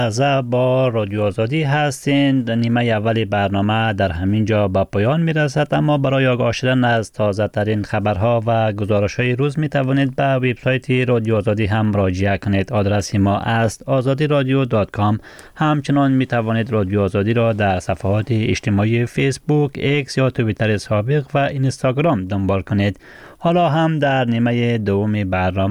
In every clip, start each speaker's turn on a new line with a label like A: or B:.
A: از با رادیو آزادی هستین. نیمه اول برنامه در همین جا به پایان میرسد، اما برای آگاه شدن از تازه ترین خبرها و گزارش های روز می توانید به وبسایت رادیو آزادی هم مراجعه کنید. آدرس ما است azadiradio.com. همچنان می توانید رادیو آزادی را در صفحات اجتماعی فیسبوک، ایکس یا توییتر سابق و اینستاگرام دنبال کنید. حالا هم در نیمه دوم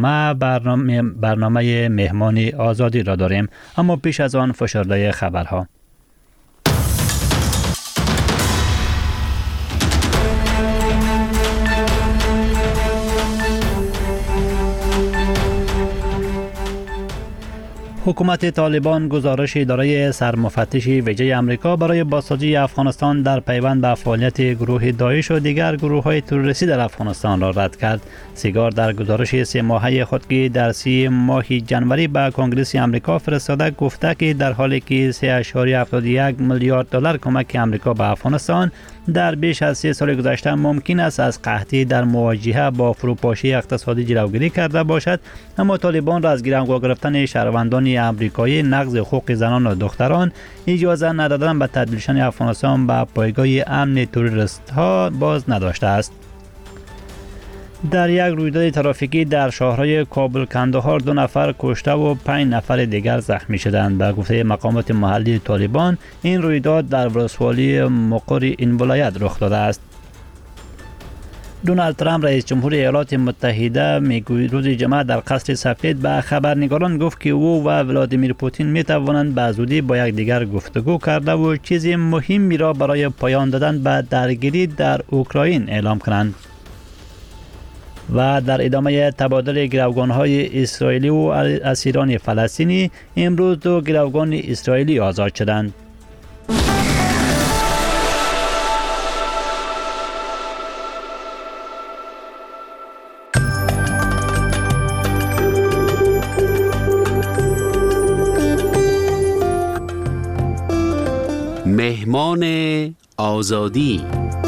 A: برنامه مهمان آزادی را داریم، اما پیش از آن فشرده خبرها. حکومت طالبان گزارش اداره سرمفتش ویژه آمریکا برای بازسازی افغانستان در پیوند به فعالیت گروه داعش و دیگر گروه‌های تروریستی در افغانستان را رد کرد. سیگار در گزارش 3 ماهه خود که در 30 ماه جنوری به کنگره آمریکا فرستاده گفته که در حالی که 3.71 میلیارد دلار کمک آمریکا به افغانستان در بیش از 3 سال گذشته ممکن است از قحطی در مواجهه با فروپاشی اقتصادی جلوگیری کرده باشد، اما طالبان را از گیرانگو گرفتن شهروندان آمریکایی، نقض حقوق زنان و دختران، اجازه ندادن به تبدیل افغانستان به پایگاه امن تروریست ها باز نداشته است. در یک رویداد ترافیکی در شهرهای کابل کندهار 2 نفر کشته و 5 نفر دیگر زخمی شدند. به گفته مقامات محلی طالبان این رویداد در ولسوالی مقر این ولایت رخ داده است. دونالد ترامپ رئیس جمهور ایالات متحده میگوید روز جمعه در قصر سفید به خبرنگاران گفت که او و ولادیمیر پوتین می توانند به زودی با یکدیگر گفتگو کرده و چیز مهمی را برای پایان دادن به درگیری در اوکراین اعلام کنند. و در ادامه تبادل گروگان‌های اسرائیلی و اسیران فلسطینی، امروز 2 گروگان اسرائیلی آزاد شدند.
B: مهمان آزادی.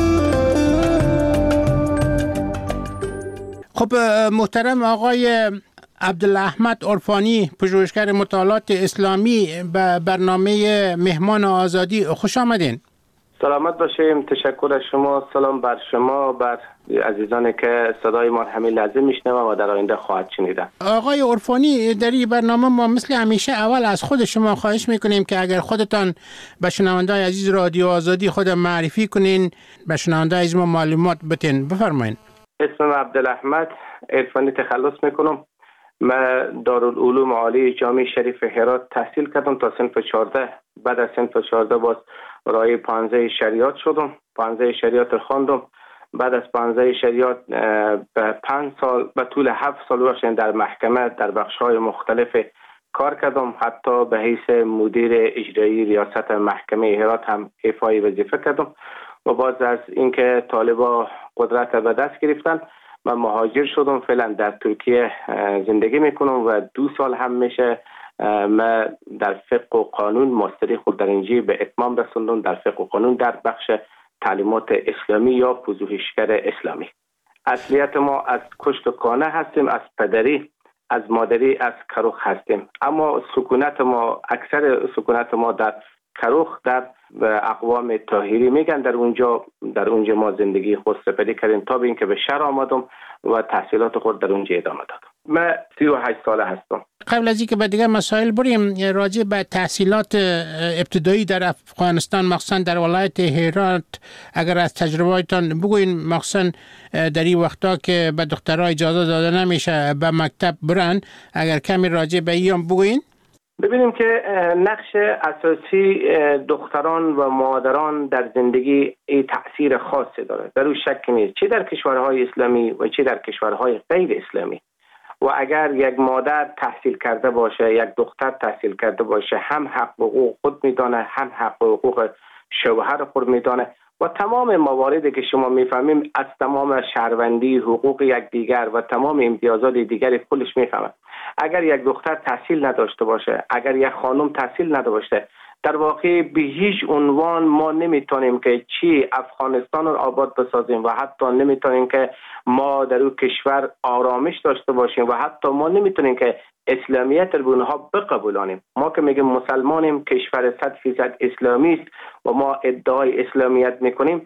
C: خب محترم آقای عبدالاحمد عرفانی، پژوهشگر مطالعات اسلامی، به برنامه مهمان آزادی خوش آمدین.
D: سلامت باشیم. تشکر از شما. سلام بر شما، بر عزیزانی که صدای ما همین لحظه میشنوند و در آینده خواهد شنیدن.
C: آقای عرفانی، در این برنامه ما مثل همیشه اول از خود شما خواهش میکنیم که اگر خودتان به شنونده‌های عزیز رادیو آزادی خود معرفی کنین، به شنونده‌های عزیز ما معلومات بدین. بفرمایید.
D: اسمم عبدالاحمد عرفانی، تخلص میکنم. من دارالعلوم عالی جامع شریف هرات تحصیل کردم تا صنف 14. بعد از صنف 14 باز رای 15 شریعت شدم. 15 شریعت خواندم. بعد از 15 شریعت به 5 سال به طول 7 سال در محکمه در بخش‌های مختلف کار کردم. حتی به حیث مدیر اجرایی ریاست محکمه هرات هم ایفای وظیفه کردم. و باز از اینکه طالبا قدرت به دست گرفتن، من مهاجر شدم. فعلا در ترکیه زندگی میکنم و 2 سال هم میشه من در فقه و قانون ماستری خود در اینجا به اتمام رسوندم، در فقه و قانون در بخش تعلیمات اسلامی یا پژوهشگر اسلامی. اصلیت ما از کشت و کانه هستیم، از پدری، از مادری، از کروخ هستیم. اما سکونت ما، اکثر سکونت ما در کروخ، در اقوام طاهری میگن. در اونجا ما زندگی خود سپری کردیم تا به اینکه به شهر آمدم و تحصیلات خود در اونجا ادامه دادم. من 38 ساله هستم.
C: قبل از اینکه به دیگر مسائل بریم، راجع به تحصیلات ابتدایی در افغانستان، مخصوصا در ولایت هرات، اگر از تجربه‌تان بگوین، مخصوصا در این وقتا که به دخترها اجازه داده نمیشه به مکتب برن، اگر کمی راجع به این بگوین.
D: ببینیم که نقش اساسی دختران و مادران در زندگی ای تأثیر خاصی داره، در اون شک نیست، چه در کشورهای اسلامی و چه در کشورهای غیر اسلامی. و اگر یک مادر تحصیل کرده باشه، یک دختر تحصیل کرده باشه، هم حق و حقوق خود میدانه، هم حق و حقوق شوهر خود میدانه و تمام مواردی که شما میفهمیم از تمام شهروندی، حقوق یکدیگر و تمام امتیازات دیگری خودش میفهمه. اگر یک دختر تحصیل نداشته باشه، اگر یک خانم تحصیل نداشته در واقع به هیچ عنوان ما نمیتونیم که چی افغانستان رو آباد بسازیم و حتی نمیتونیم که ما در اون کشور آرامش داشته باشیم و حتی ما نمیتونیم که اسلامیت رو به اونها بقبولانیم. ما که میگیم مسلمانیم، کشور 100% اسلامی است و ما ادعای اسلامیت میکنیم،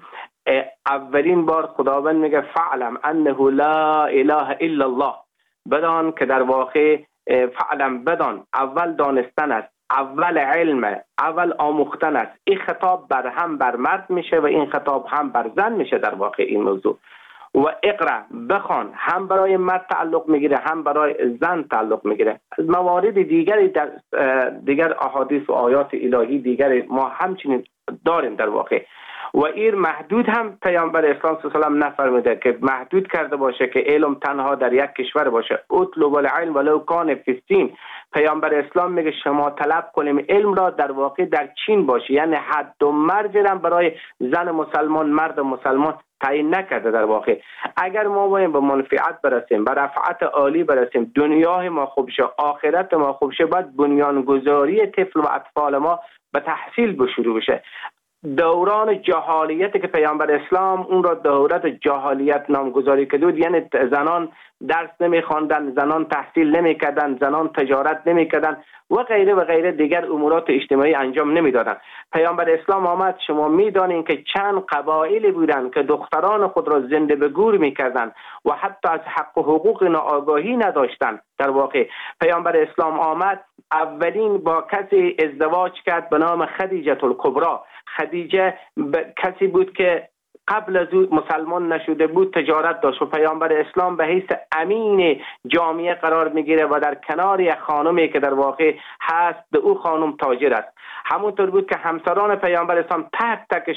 D: اولین بار خداوند میگه فعلم انه لا اله الا الله، بدان که در واقع فعلم بدان، اول دانستن است، اول علم، اول آموختن است. این خطاب هم بر مرد میشه و این خطاب هم بر زن میشه در واقع این موضوع. و اقرا بخوان هم برای مرد تعلق میگیره هم برای زن تعلق میگیره. موارد دیگری در دیگر احادیث و آیات الهی دیگر ما همچنین داریم در واقع. و این محدود هم پیامبر اسلام صلی الله علیه و نفرموده که محدود کرده باشه که علم تنها در یک کشور باشه. اطلب العلم ولو کان فی الصین. پیامبر اسلام میگه شما طلب کنیم علم را در واقع در چین باشه، یعنی حد و مرز هم برای زن مسلمان مرد مسلمان تعیین نکرده در واقع. اگر ما باید به منفعت برسیم، به رفعت عالی برسیم، دنیای ما خوب شه، آخرت ما خوب شه، باید بنیانگذاری طفل و اطفال ما به تحصیل شروع بشه. دوران جهالیت که پیامبر اسلام اون را دورت جهالیت نامگذاری کرد، یعنی زنان درس نمیخواندن، زنان تحصیل نمیکردن، زنان تجارت نمیکردن و غیره و غیره دیگر امورات اجتماعی انجام نمیدادن. پیامبر اسلام آمد، شما میدانین که چند قبایلی بودن که دختران خود را زنده به گور میکردن و حتی از حق و حقوق آگاهی نداشتن. در واقع پیامبر اسلام آمد، اولین با کسی ازدواج کرد به نام خدیجه الکبری. خدیجه کسی بود که قبل از او مسلمان نشده بود، تجارت داشت و پیامبر اسلام به حیث امین جامعه قرار میگیره و در کنار یک خانمی که در واقع هست به او خانم تاجر است. همونطور بود که همسران پیامبر اسلام تک تک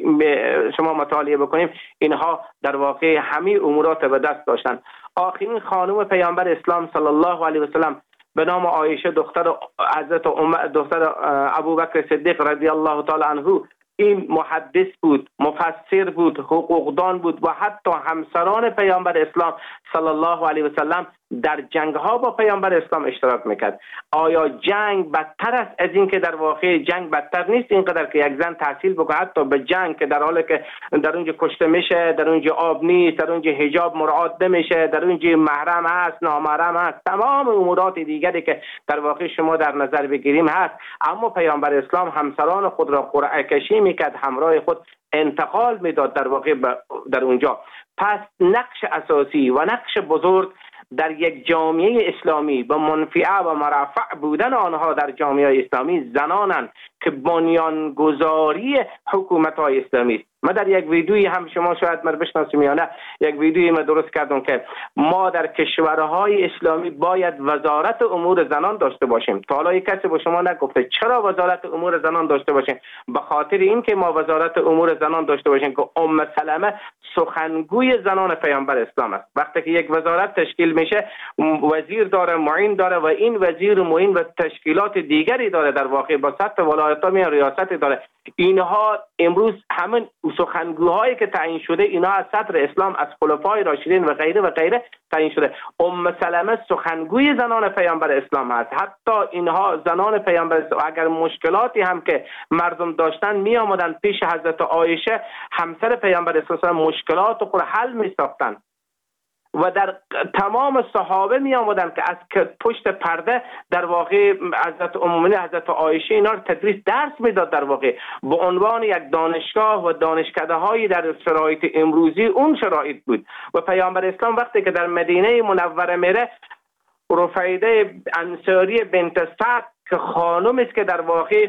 D: شما مطالعه بکنیم، اینها در واقع همه امورات به دست داشتن. آخرین خانم پیامبر اسلام صلی الله علیه و سلم به نام عایشه دختر حضرت دختر ابوبکر صدیق رضی الله تعالی عنه، این محدث بود، مفسر بود، حقوقدان بود و حتی همسران پیامبر اسلام صلی الله علیه و سلم در جنگ ها با پیامبر اسلام اشتراک میکرد. آیا جنگ بدتر است از این که در واقع جنگ بدتر نیست اینقدر که یک زن تحصیل بکنه، حتی به جنگ که در حالی که در اونجا کشته میشه، در اونجا آب نیست، در اونجا حجاب مراعات نمیشه، در اونجا محرم هست، نامحرم هست، تمام امورات دیگری که در واقع شما در نظر بگیریم هست، اما پیامبر اسلام همسران خود را قرعه کشی میکرد، همراه خود انتقال میداد در واقع در اونجا. پس نقش اساسی و نقش بزرگ در یک جامعه اسلامی به منفعه و مرفع بودن آنها در جامعه اسلامی زنانند که بنیانگذاری حکومت‌های اسلامی است. من در یک ویدیویی هم شما شاید من بشناسیم یا نه، یک ویدیویی من درست کردم که ما در کشورهای اسلامی باید وزارت امور زنان داشته باشیم. تا حالا کسی با شما نگفته چرا وزارت امور زنان داشته باشیم؟ به خاطر این که ما وزارت امور زنان داشته باشیم که ام سلمه سخنگوی زنان پیامبر اسلام است. وقتی که یک وزارت تشکیل میشه، وزیر داره، معین داره و این وزیر معین و تشکیلات دیگری داره، در واقع با سطح ولایت‌ها میان ریاست داره. اینها امروز همین سخنگوهایی که تعیین شده، اینها از صدر اسلام، از خلفای راشدین و غیره و غیره تعیین شده. ام سلمه سخنگوی زنان پیامبر اسلام هست. حتی اینها زنان پیامبر اسلام اگر مشکلاتی هم که مردم داشتن می آمدن پیش حضرت عایشه همسر پیامبر اسلام، مشکلات خود حل می ساختن و در تمام صحابه می آمدن که از پشت پرده در واقع حضرت ام حضرت عایشه اینا رو تدریس درس میداد، در واقع به عنوان یک دانشگاه و دانشکده هایی در شرایط امروزی اون شرایط بود. و پیامبر اسلام وقتی که در مدینه منوره میره، رفیده انصاری بنت سعد که خانم است که در واقع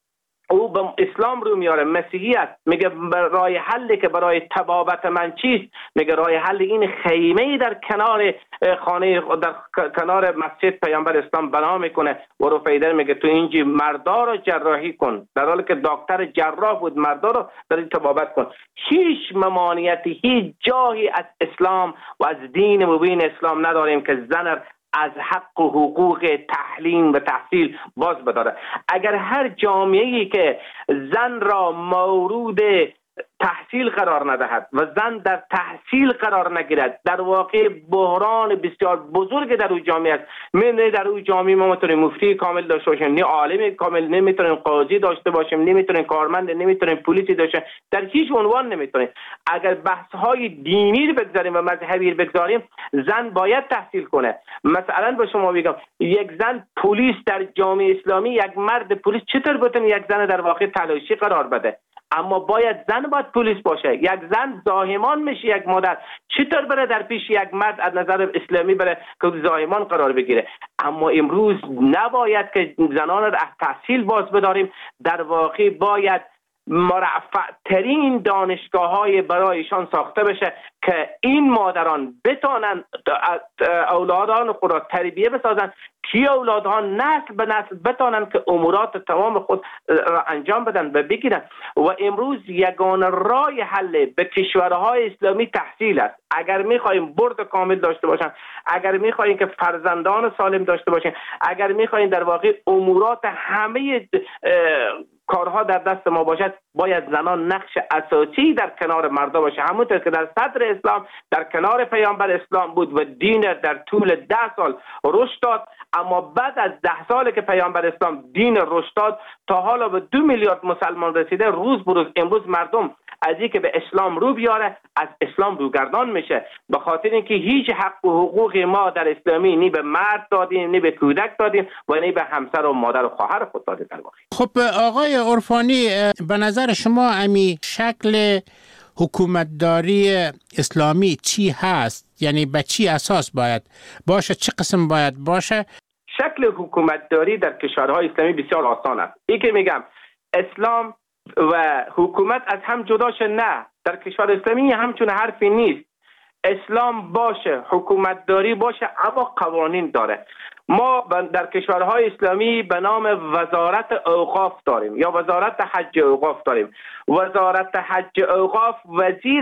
D: او به اسلام رو میاره، مسیحیت، میگه راه حلی که برای تبابت من چیست؟ میگه راه حل این خیمه در کنار خانه، در کنار مسجد پیامبر اسلام بنا میکنه و رفیده میگه تو اینجا مردا رو جراحی کن، در حالی که دکتر جراح بود، مردا رو در تبابت کن. هیچ ممانعتی، هیچ جایی از اسلام و از دین مبین اسلام نداریم که زن از حق و حقوق تعلیم و تحصیل باز بداره. اگر هر جامعه‌ای که زن را مورود تحصیل قرار ندهد و زن در تحصیل قرار نگیرد، در واقع بحران بسیار بزرگ در اون جامعه است. نه در اون جامعه ما میتونیم مفتی کامل داشته باشیم، نه عالم کامل، نمیتونیم قاضی داشته باشیم، نمیتونیم کارمند، نمیتونیم پلیسی داشته، در هیچ عنوان نمیتونیم. اگر بحث های دینی رو بگذاریم و مذهبی رو بگذاریم، زن باید تحصیل کنه. مثلا به شما بگم یک زن پلیس در جامعه اسلامی، یک مرد پلیس چطور بتونه یک زن در واقع تلاشی قرار بده؟ اما زن باید پلیس باشه. یک زن زاهمان میشه، یک مادر چطور بره در پیش یک مرد از نظر اسلامی بره که زاهمان قرار بگیره؟ اما امروز نباید که زنان را از تحصیل باز بداریم، در واقع باید مرفع ترین دانشگاه های برایشان ساخته بشه که این مادران بتانند اولادان خود را تربیه بسازند که اولادها نسل به نسل بتانند که امورات تمام خود را انجام بدن و بگیرن. و امروز یگانه راه حل به کشورهای اسلامی تحصیل است. اگر میخواهیم برد کامل داشته باشن، اگر میخواهیم که فرزندان سالم داشته باشیم، اگر میخواهیم در واقع امورات همه کارها در دست ما باشد، باید زنان نقش اساسی در کنار مردا باشه، همونطور که در صدر اسلام در کنار پیامبر اسلام بود و دین در طول 10 سال رشد داد. اما بعد از 10 سال که پیامبر اسلام دین رشد داد، تا حالا به 2 میلیارد مسلمان رسیده. روز بروز امروز مردم از اینکه به اسلام رو بیاره از اسلام روگردان میشه، به خاطر اینکه هیچ حق و حقوق ما در اسلامی نی به مرد دادیم، نی به کودک دادیم و نی به همسر و مادر و خواهر خود دادیم. در واقع
C: خب آقای عرفانی، به نظر شما امی شکل حکومتداری اسلامی چی هست؟ یعنی به چی اساس باید باشه؟ چه قسم باید باشه؟
D: شکل حکومتداری در کشورهای اسلامی بسیار آسان است. این که میگم اسلام و حکومت از هم جداشه، نه، در کشور اسلامی همچون حرفی نیست. اسلام باشه، حکومتداری باشه، اما قوانین داره. ما در کشورهای اسلامی به نام وزارت اوقاف داریم یا وزارت حج اوقاف داریم. وزارت حج اوقاف، وزیر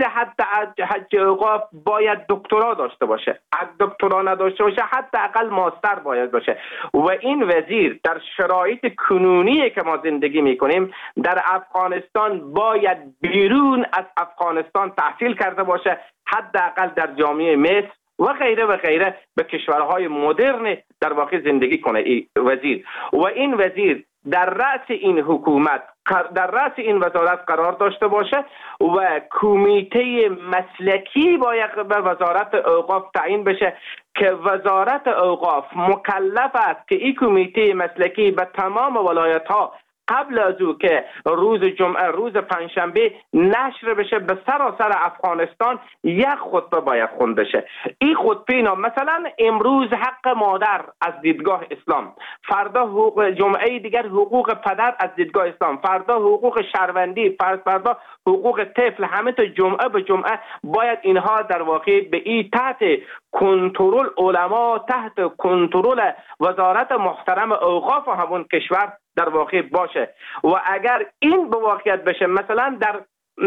D: حج اوقاف باید دکترا داشته باشه. اگه دکترا نداشته باشه حداقل ماستر باید باشه. و این وزیر در شرایط کنونی که ما زندگی میکنیم در افغانستان باید بیرون از افغانستان تحصیل کرده باشه، حداقل در جامعه مصر و غیره و غیره به کشورهای مدرن در واقع زندگی کنه این وزیر. و این وزیر در رأس این حکومت، در رأس این وزارت قرار داشته باشه و کمیته مسلکی باید به وزارت اوقاف تعیین بشه که وزارت اوقاف مکلف است که این کمیته مسلکی به تمام ولایت ها قبل از او که روز جمعه، روز پنجشنبه نشر بشه به سراسر افغانستان، یک خطبه باید خونده شه. این خطبه اینا مثلا امروز حق مادر از دیدگاه اسلام، فردا حقوق جمعه دیگر حقوق پدر از دیدگاه اسلام، فردا حقوق شهروندی، فردا حقوق طفل، همه تا جمعه به جمعه باید اینها در واقع به این تحت کنترل علما، تحت کنترل وزارت محترم اوقاف همون کشور در واقع باشه. و اگر این به واقعیت بشه، مثلا در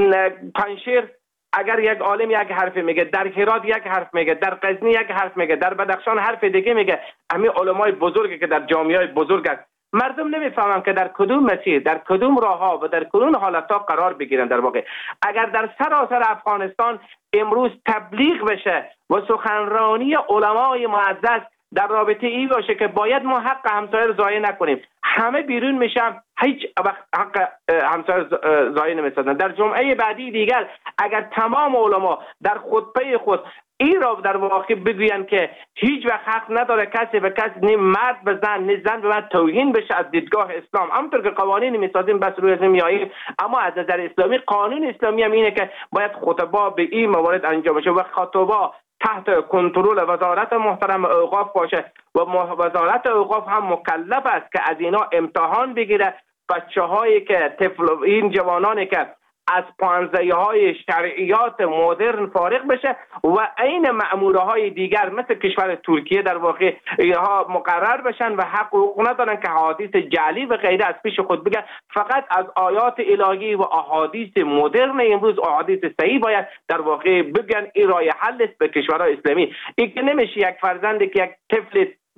D: پنجشیر اگر یک عالم یک حرف میگه، در هرات یک حرف میگه، در غزنی یک حرف میگه، در بدخشان حرف دیگه میگه، همین علمای بزرگی که در جامعه بزرگ است، مردم نمیفهمن که در کدوم مسیر، در کدوم راه ها و در کدوم حالت ها قرار بگیرن. در واقع اگر در سراسر افغانستان امروز تبلیغ بشه و سخنرانی علمای معزز در رابطه ای باشه که باید ما حق همسایه رو ضایع نکنیم، همه بیرون میشن، هیچ وقت حق همسایه ضایع نمیسازن. در جمعه بعدی دیگر اگر تمام علما در خطبه خود این را در واقع بگوین که هیچ وقت حق نداره کسی به کسی، نه مرد به زن نه زن به مرد توهین بشه از دیدگاه اسلام، همونطور که قوانین میسازیم بس روی ازم میاییم، اما از نظر اسلامی قانون اسلامی هم اینه که باید خطبه به این موارد انجام بشه و خطبه تحت کنترل وزارت محترم اوقاف باشه و وزارت اوقاف هم مکلف است که از اینا امتحان بگیره. بچه‌هایی که این جوانانی که از پانزه‌های شرعیات مدرن فارغ بشه و این مأمورهای دیگر مثل کشور ترکیه در واقع اینها مقرر بشن و حق و حقوق ندارن که حدیث جعلی و غیره از پیش خود بگن، فقط از آیات الهی و احادیث مدرن امروز، احادیث صحیح باید در واقع بگن. این راه حل است به کشورهای اسلامی. این که نمیشه یک فرزندی که یک طفل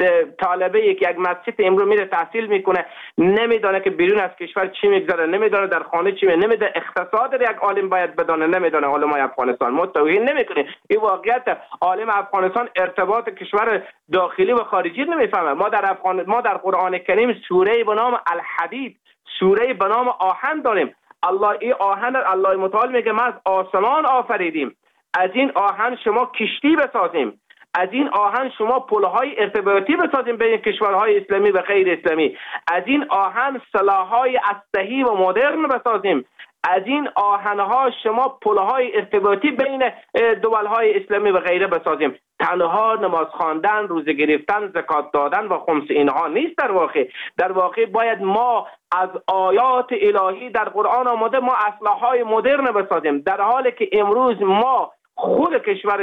D: طالبه که یک مسجد امروز میره تحصیل میکنه نمیدونه که بیرون از کشور چی میگذره، نمیدونه در خانه چی نمیدونه، اقتصاد یک عالم باید بدونه نمیدونه. علمای افغانستان ما توهین نمیکنیم، این واقعیت. عالم افغانستان ارتباط کشور داخلی و خارجی نمیفهمه. ما در قرآن کریم سوره به نام الحدید، سوره به نام آهن داریم. این آهن الله متعال میگه ما از آسمان آفریدیم، از این آهن شما کشتی بسازیم، از این آهن شما پلهای ارتباطی بسازیم بین کشورهای اسلامی و غیر اسلامی، از این آهن سلاحهای اسلحه‌ای و مدرن بسازیم، از این آهنها شما پلهای ارتباطی بین دولهای اسلامی و غیره بسازیم. تنها نماز خواندن، روزه گرفتن، زکات دادن و خمس اینها نیست. در واقع باید ما از آیات الهی در قرآن آمده ما اسلحه‌های مدرن بسازیم، در حالی که امروز ما خود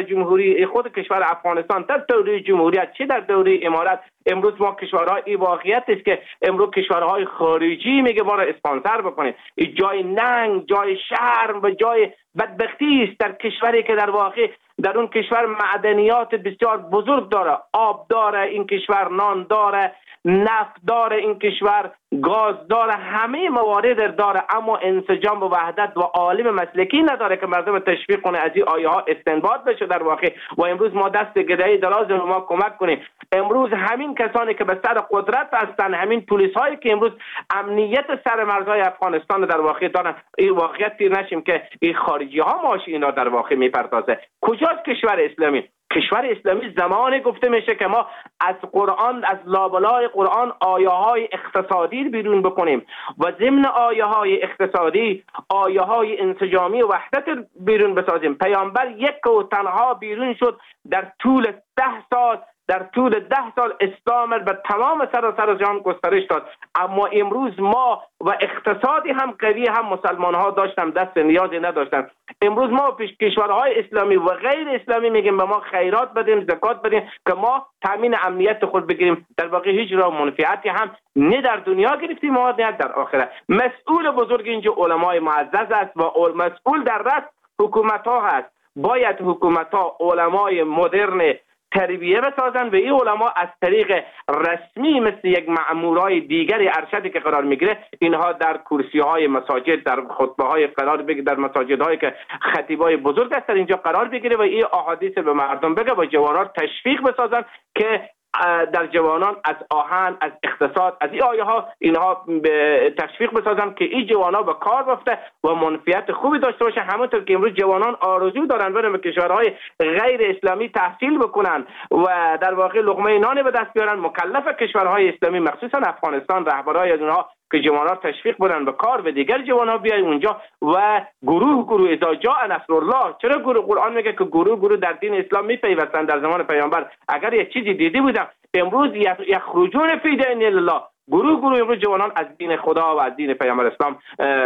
D: کشور افغانستان در دوره جمهوریت چه در دوره امارت، امروز ما کشورهای این واقعیت است که امروز کشورهای خارجی میگه ما را اسپانسر بکنید. این جای ننگ، جای شرم و جای بدبختی است در کشوری که در واقع در اون کشور معدنیات بسیار بزرگ داره، آب داره این کشور، نان داره، نفت داره این کشور، گاز داره، همه موارد داره، اما انسجام و وحدت و عالم مسلکی نداره که مردم تشویق کنه از این آیه ها استنباط بشه در واقع. و امروز ما دست گدایی دراز ما کمک کنیم. امروز همین کسانی که به سر قدرت هستن، همین پلیس هایی که امروز امنیت سر مرزهای افغانستان در واقع دارن، این واقعیت پیر نشیم که این خارجی ها ماش اینا در واقع میپردازه. کجاست کشور اسلامی؟ کشور اسلامی زمانی گفته میشه که ما از قرآن، از لابلای قرآن آیه های اقتصادی بیرون بکنیم و ضمن آیه های اقتصادی آیه های انسجامی و وحدت بیرون بسازیم. پیامبر یک و تنها بیرون شد در طول 10 سال، در طول 10 سال اسلام به تمام سراسر جهان گسترش داد. اما امروز ما و اقتصادی هم قوی هم مسلمان ها داشتن دست نیازی نداشتن. امروز ما پیش کشورهای اسلامی و غیر اسلامی میگیم به ما خیرات بدیم، زکات بدیم که ما تامین امنیت خود بگیریم. در واقع هیچ راه منفعتی هم نه در دنیا گرفتیم و نه در آخرت. مسئول بزرگ اینجا علمای معزز است و مسئول در رأس حکومت ها هست. باید حکومت ها علمای مدرن تربیه بسازن و این علما از طریق رسمی مثل یک مأمورای دیگری ارشدی که قرار میگیره، اینها در کرسی های مساجد، در خطبه های قرار بگیره، در مساجد هایی که خطیبای بزرگ هستن اینجا قرار بگیره و این احادیث به مردم بگه و جوانان تشویق بسازن که در جوانان از آهن، از اقتصاد، از این آیه ها اینها به تشویق بسازن که این جوانان به کار بفته و منفعت خوبی داشته باشه. همونطور که امروز جوانان آرزو دارن برن به کشورهای غیر اسلامی تحصیل بکنن و در واقع لقمه نان به دست بیارن، مکلف کشورهای اسلامی مخصوصا افغانستان رهبرای از اونها که جوانان تشویق بدن به کار و دیگر جوانان بیاین اونجا و گروه اذا جاء نصر الله. چرا گروه؟ قرآن میگه که گروه در دین اسلام میپیوستن. در زمان پیامبر اگر یک چیزی دیدی بودم امروز یخرجون فی دین الله، گروه امروز جوانان از دین خدا و از دین پیامبر اسلام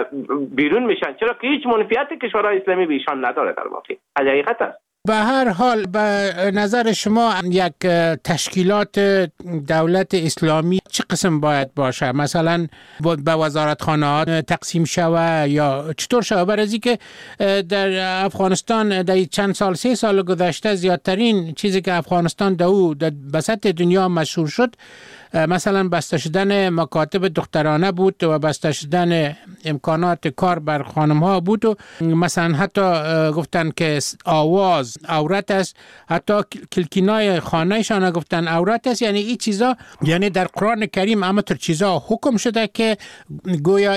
D: بیرون میشن. چرا که هیچ منفعت کشورهای اسلامی به ایشان نداره. در واقع حقیقت است.
C: به هر حال به نظر شما یک تشکیلات دولت اسلامی چه قسم باید باشه؟ مثلا به وزارتخانه‌ها تقسیم شوه یا چطور شوه؟ برای اینکه در افغانستان در چند سال 3 سال گذشته زیادترین چیزی که افغانستان در بسط دنیا مشهور شد مثلا بسته شدن مکاتب دخترانه بود و بسته شدن امکانات کار بر خانم ها بود و مثلا حتی گفتن که آواز عورت است، حتی کلکینای خانهشان گفتن عورت است. یعنی این چیزا، یعنی در قرآن کریم همینطور چیزا حکم شده که گویا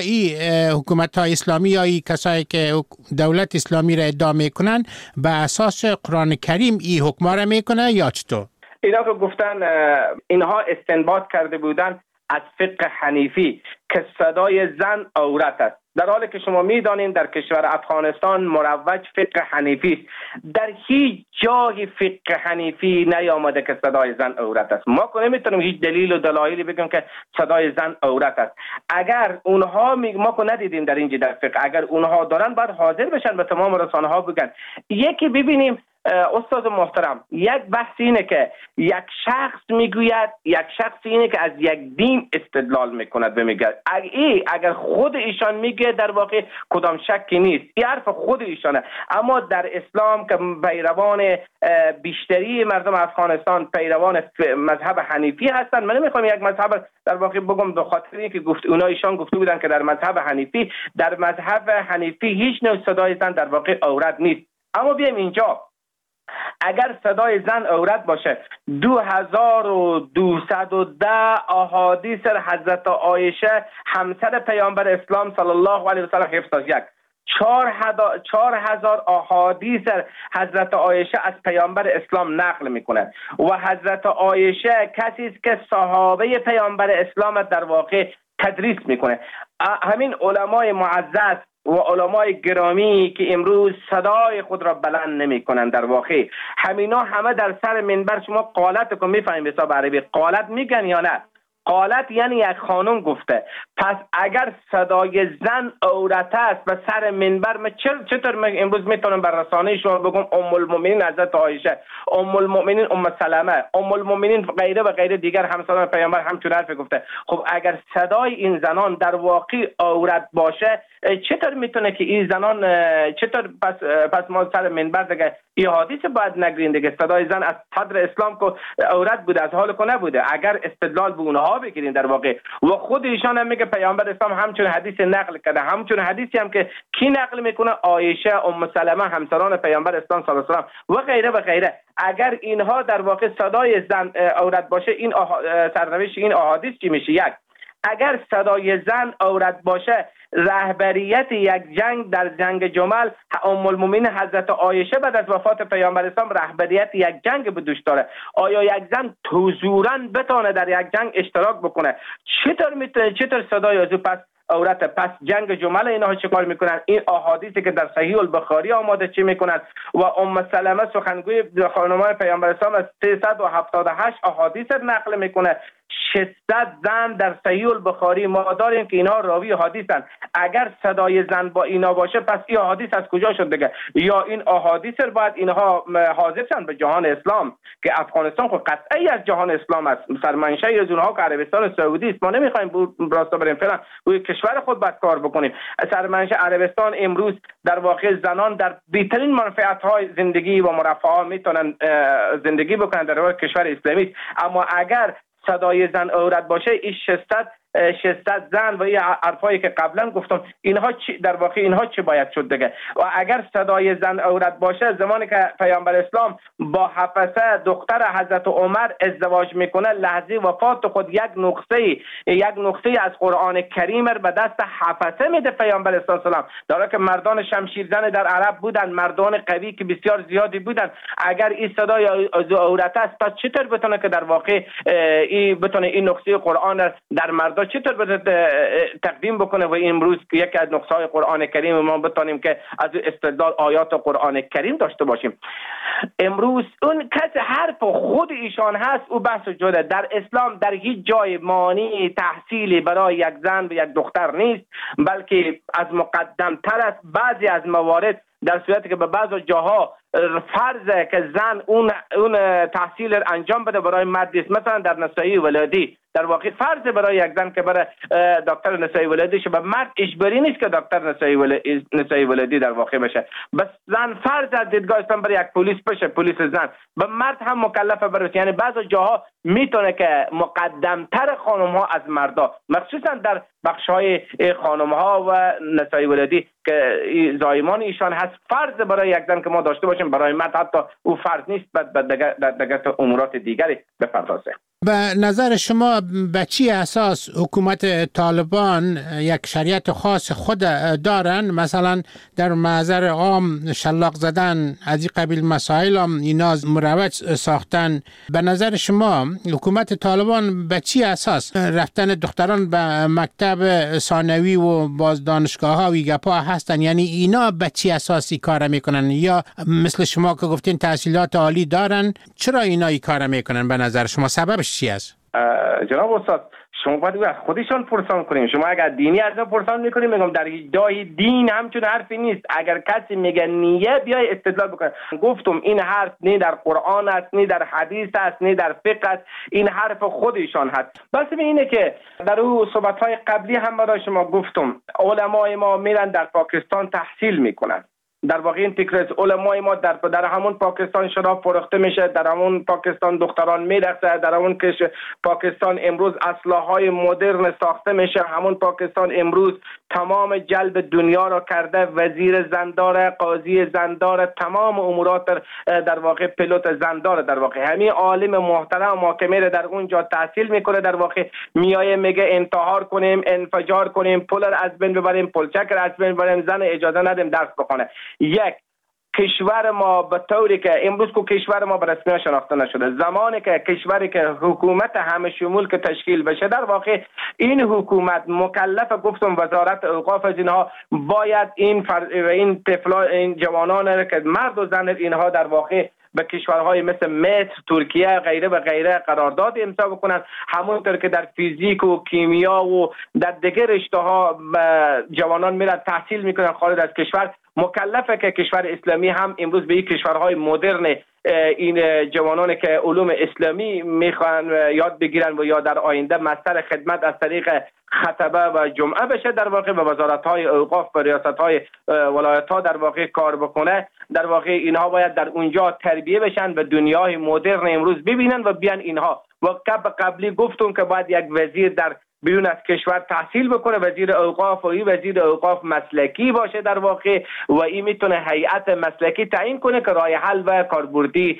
C: حکومت های اسلامی یا کسایی که دولت اسلامی را ادعا میکنن به اساس قرآن کریم این حکم را میکنه یا چطور؟
D: اینا که گفتن اینها استنباط کرده بودن از فقه حنیفی که صدای زن عورت است، در حالی که شما میدانید در کشور افغانستان مروج فقه حنیفی است. در هیچ جای فقه حنیفی نیامده که صدای زن عورت است. ما که نمیتونیم هیچ دلیل و دلایلی بگیم که صدای زن عورت است. اگر اونها ما که ندیدیم در اینجا در فقه، اگر اونها دارن باید حاضر بشن به تمام رسانه ها بگن. یکی ببینیم استاد محترم، یک بحث اینه که یک شخص میگوید، یک شخص اینه که از یک دین استدلال میکند و میگه اگر خود ایشان میگه در واقع کدام شکی نیست، این حرف خود ایشانه. اما در اسلام که پیروان بیشتری مردم افغانستان پیروان مذهب حنیفی هستند، من نمیخوام یک مذهب در واقع بگم به خاطر اینکه ایشان گفته بودن که در مذهب حنیفی هیچ نوع صدای زن در واقع عورت نیست. اما بیایم اینجا، اگر صدای زن عورت باشه، 2210 احادیث حضرت عایشه همسر پیامبر اسلام صلی الله علیه و سلم حفظ از یک 4000 احادیث حضرت عایشه از پیامبر اسلام نقل میکنه و حضرت عایشه کسی است که صحابه پیامبر اسلام در واقع تدریس میکنه. همین علمای معزز و علمای گرامی که امروز صدای خود را بلند نمی کنند، در واقع همینا همه در سر منبر، شما قالت رو میفهمید حساب عربی قالت میگن یا نه؟ قالت یعنی یک خانم گفته. پس اگر صدای زن عورت است و سر منبر، من چطور امروز میتونم بر رسانه شما بگم ام المؤمنین حضرت عایشه، ام المؤمنین ام سلمه، ام المؤمنین غیره و غیره دیگر همسران پیامبر همچون حرف گفته؟ خب اگر صدای این زنان در واقع عورت باشه، چطور میتونه که این زنان چطور پس ما سر منبر دیگه این حدیث باید نگرین دیگه؟ صدای زن از صدر اسلام که عورت بوده، از حال که نبوده. اگر استدلال به اونها بگیرین در واقع، و خود ایشان هم میگه پیامبر اسلام همچون حدیث نقل کرده، همچون حدیثی هم که کی نقل میکنه؟ عایشه، ام سلمه همسران پیامبر اسلام صلی الله علیه و و غیره و غیره. اگر اینها در واقع صدای زن عورت باشه، این سرنوشت این احادیث چی میشه؟ یک، اگر صدای زن عورت باشه، رهبریت یک جنگ در جنگ جمل ام المؤمنین حضرت عایشه بعد از وفات پیامبر اسلام رهبریت یک جنگ به دوش داره. آیا یک زن حضوراً بتونه در یک جنگ اشتراک بکنه؟ چطور میتونه؟ چطور صدای از پس عورت؟ پس جنگ جمل اینها چه کار میکنن؟ این احادیثی که در صحیح البخاری آماده چی میکنن؟ و ام سلمه سخنگوی خانمان پیامبر اسلام از 378 احادیث نقل میکنه. 600 زن در صحیح البخاری ما داریم که اینها راوی حدیثن. اگر صدای زن با اینا باشه، پس این احادیث از کجا شد دیگه؟ یا این احادیث باید اینها حاضر شن به جهان اسلام که افغانستان خود قطعی از جهان اسلام است، سرمنشأ از اونها که عربستان سعودی است. ما نمیخوایم راستا بریم فعلا روی کشور خود باید کار بکنیم. سرمنشأ عربستان امروز در واقع زنان در بهترین منفعت‌های زندگی و مرفعات میتونن زندگی بکنن در کشور اسلامی. اما اگر صدای زن عورت باشه، این 600 زن و این حرفایی که قبلا گفتم، اینها در واقع اینها چه باید شد دیگه؟ و اگر صدای زن عورت باشه، زمانی که پیامبر اسلام با حفصه دختر حضرت عمر ازدواج میکنه، لحظه وفات خود یک نقطه از قرآن کریم به دست حفصه میده پیامبر اسلام، در که مردان شمشیرزن در عرب بودن، مردان قوی که بسیار زیادی بودن. اگر این صدای عورت است، پس چطور بتونه که در واقع این نقطه قرآن در مردان چطور تقدیم بکنه؟ و امروز یکی از نقطه‌های قرآن کریم ما بتونیم که از استدلال آیات قرآن کریم داشته باشیم. امروز اون کسی حرف خود ایشان هست، او بحث جدا. در اسلام در هیچ جای مانع تحصیلی برای یک زن و یک دختر نیست، بلکه از مقدم تر است. بعضی از موارد در صورتی که به بعض جاها فرضه که زن اون تحصیل انجام بده برای مرد است. مثلا در نسایی ولادی در واقع فرض برای یک زن که برای دکتر نسایی ولادی شه، به مرد اجباری نیست که دکتر نسایی ولادی در واقع بشه. بس زن فرض از دیدگاه اسلام برای یک پلیس بشه، پلیس زن. به مرد هم مکلفه برای، یعنی بعض جاها میتونه که مقدمتر خانم ها از مردا، مخصوصا در بخش های خانم ها و نسایی ولادی که زایمان ایشان هست، فرض برای یک زن که ما داشته باشیم، برای مرد حتی او فرض نیست، در امورات دیگری بپردازه.
C: به نظر شما به چی اساس حکومت طالبان یک شریعت خاص خود دارن؟ مثلا در محضر عام شلاق زدن از این قبیل مسائل هم اینا مروج ساختن. به نظر شما حکومت طالبان به چی اساس رفتن دختران به مکتب ثانوی و باز دانشگاه ها و گپا هستن؟ یعنی اینا به چی اساسی کار میکنن؟ یا مثل شما که گفتین تحصیلات عالی دارن، چرا اینا این کار میکنن؟ به نظر شما سببش چی است؟
D: جناب استاد، شما باید از خودشان پرسان کنیم. شما اگر دینی از ما پرسان میکنیم، میگم در ادعای دین همچون حرفی نیست. اگر کسی میگه نیه، بیای استدلال بکنه. گفتم این حرف نه در قرآن است، نه در حدیث است، نه در فقه است، این حرف خودشان هست. بس اینه که در اون صحبت‌های قبلی هم برای شما گفتم علمای ما میرن در پاکستان تحصیل میکنن. در واقع این فکر از علمای ما در همون پاکستان شراب فروخته میشه، در همون پاکستان دختران میرقصه، در همون پاکستان امروز اسلحه‌های مدرن ساخته میشه، همون پاکستان امروز تمام جلب دنیا را کرده، وزیر زندار، قاضی زندار، تمام امورات در واقع پیلوت زندار. در واقع همین عالم محترم ما که میره در اونجا تحصیل میکنه، در واقع میایه میگه انتحار کنیم، انفجار کنیم، پول از بین ببریم، پلچک از بین ببریم، زن اجازه ندیم درس بخونه. یک کشور ما به طوری که امروز کو کشور ما به رسمیت شناخته نشده، زمانی که کشوری که حکومت همه شمول که تشکیل بشه، در واقع این حکومت مکلف، گفتم وزارت اوقاف از اینها باید این طفلا، این جوانان که مرد و زن اینها در واقع به کشورهای مثل مصر، ترکیه غیره و غیره قرارداد امضا بکنن، همونطور که در فیزیک و کیمیا و در دیگر رشته‌ها جوانان میرن تحصیل میکنن خارج از کشور. مکلفه که کشور اسلامی هم امروز به این کشورهای مدرن این جوانانی که علوم اسلامی میخوان یاد بگیرن و یا در آینده مستر خدمت از طریق خطبه و جمعه بشه، در واقع به وزارت‌های اوقاف و ریاست‌های ولایت‌ها در واقع کار بکنه. در واقع اینها باید در اونجا تربیه بشن، به دنیای مدرن امروز ببینن و بیان اینها. و قبلی گفتم که باید یک وزیر در بیرون از کشور تحصیل بکنه، وزیر اوقاف، و این وزیر اوقاف مسلکی باشه در واقع، و این میتونه هیئت مسلکی تعیین کنه که راه حل و کاربردی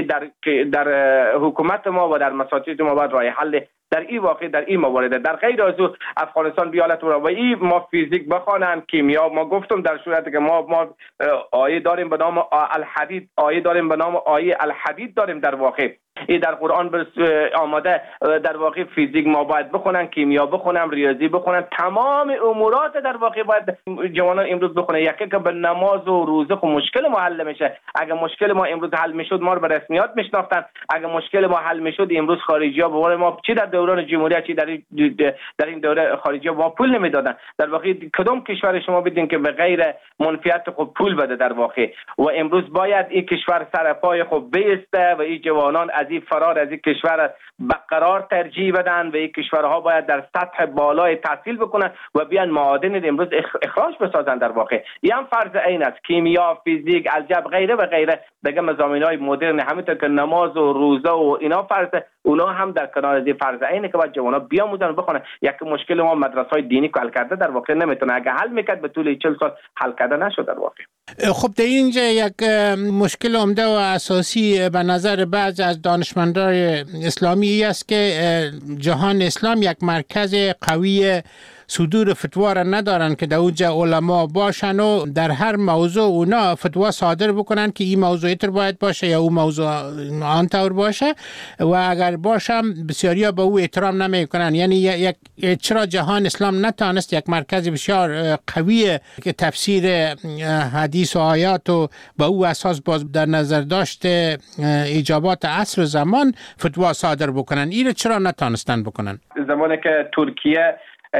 D: در حکومت ما و در مساجد ما باید راه حل در این واقع در این موارد. در غیر از او افغانستان بیالت و این ما فیزیک بخوانم، کیمیا، ما گفتم در صورتی که ما آیه داریم به نام الحدید، آیه داریم به نام آیه الحدید داریم در واقع این در قرآن آماده. در واقع فیزیک ما باید بخونن، کیمیا بخونن، ریاضی بخونن، تمام امورات در واقع باید جوانان امروز بخونن. یکی که به نماز و روزه خو مشکل ما حل میشه. اگه مشکل ما امروز حل میشد ما رو به رسمیات میشناختن. اگه مشکل ما حل میشد امروز خارجی‌ها به قول ما چی در دوران جمهوریت چی در این دوره خارجی‌ها ما پول نمیدادن. در واقع کدوم کشور شما بدین که به غیر منفیت خود پول بده در واقع. و امروز باید این کشور سر پای خود بیسته و این جوانان از این فرار از این کشور برقرار ترجیح بدن و این کشورها باید در سطح بالای تحصیل بکنن و بیان معادن امروز اخراج بسازن. در واقع این هم فرض عین است. کیمیا، فیزیک، الجبر غیره و غیره دیگه مضامین‌های مدرن، همونطور که نماز و روزه و اینا فرض، اونا هم در کنار از این فرض عینه که باید جوانا بیاموزن و بخونن. یک مشکل ما مدرسه‌های دینی که حل کرده در واقع نمیتونه، اگه حل میکرد به طول 40 سال حل کرده نشد در واقع.
C: خب در اینجا یک مشکل عمده و اساسی به نظر بعضی از دانشمندان اسلامی است که جهان اسلام یک مرکز قوی صدور فتوا را ندارن که در اونجا علما باشن و در هر موضوع اونا فتوا صادر بکنن که این موضوع اینطور باید باشه یا اون موضوع آنطور باشه، و اگر باشم بسیاری ها به او احترام نمیکنن. یعنی چرا جهان اسلام نتانست یک مرکز بسیار قوی که تفسیر حدیث و آیات و به او اساس باز در نظر داشته ایجابات عصر و زمان فتوا صادر بکنن؟ این چرا نتانستن بکنن؟
D: زمانی که ترکیه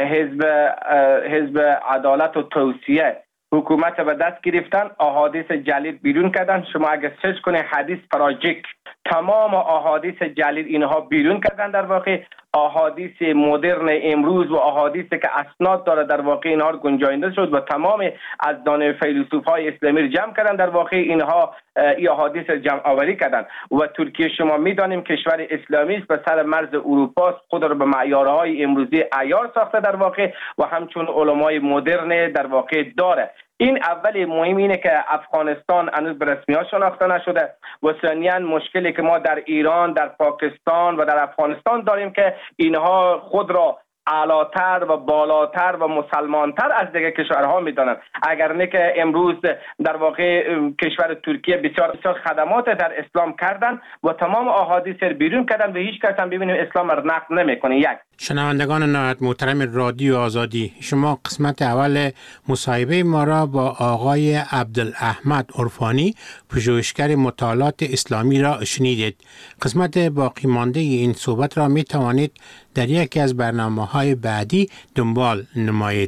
D: حزب عدالت و توسعه حکومت به دست گرفتن، احادیث جلیل بیرون کردن. شما اگه سرچ کنه حدیث پراجیک، تمام احادیث جلیل اینها بیرون کردن. در واقع احادیث مدرن امروز و احادیثی که اسناد داره در واقع اینها رو گنجانده شد و تمام از دانه فیلسوفای اسلامی رو جمع کردن. در واقع اینها این احادیث جمع آوری کردن. و ترکیه شما میدانیم کشور اسلامی است، به سر مرز اروپا، خود را به معیارهای امروزی عیار ساخته در واقع و همچون علمای مدرن در واقع داره. این اول مهم اینه که افغانستان هنوز به رسمیت شناخته نشده و ثانیاً مشکلی که ما در ایران، در پاکستان و در افغانستان داریم که اینها خود را اعلاتر و بالاتر و مسلمانتر از دیگر کشورها میدانند. اگر نه که امروز در واقع کشور ترکیه بسیار خدمات در اسلام کردن و تمام احادیث رو بیرون کردن و هیچ کس هم ببینیم اسلام را نقد نمیکنه. یک
C: شنوندگان نهایت محترم رادیو آزادی، شما قسمت اول مصاحبه ما را با آقای عبدالاحمد عرفانی، پژوهشگر مطالعات اسلامی را شنیدید. قسمت باقی مانده این صحبت را می توانید در یکی از برنامه‌های بعدی دنبال نمایید.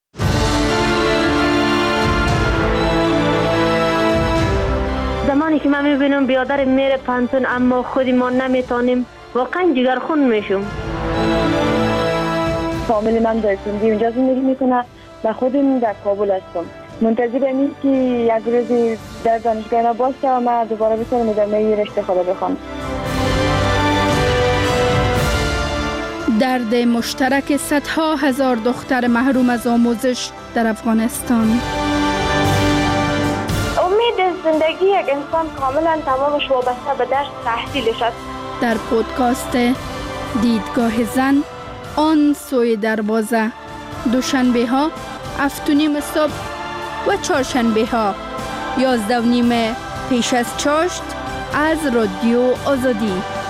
E: زمانی که من میبینم بیادر میره پانتون اما خودی ما نمیتونیم، واقعا جگرخون میشم.
F: فامیل من در سندی اونجا زندگی میکنه و خودم در کابل هستم. منتظرم این که یک روزی در دانشگاه باشه و من دوباره بتونم ادامه رشته خود بخونم.
G: درد مشترک صدها هزار دختر محروم از آموزش در افغانستان.
F: امید زندگی یک انسان کاملا تمامش وابسته به درس تحصیلش است.
G: در پودکاست دیدگاه زن، آن سوی دروازه، دوشنبه ها 7:30 صبح و چهارشنبه ها 11:30 پیش از چاشت از رادیو آزادی.